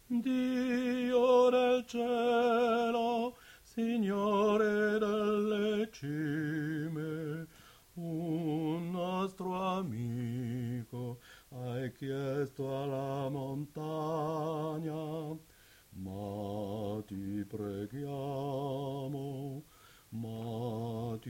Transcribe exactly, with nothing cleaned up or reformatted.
Dio del cielo, Signore delle cime, un nostro amico hai chiesto alla montagna, ma ti preghiamo, ma ti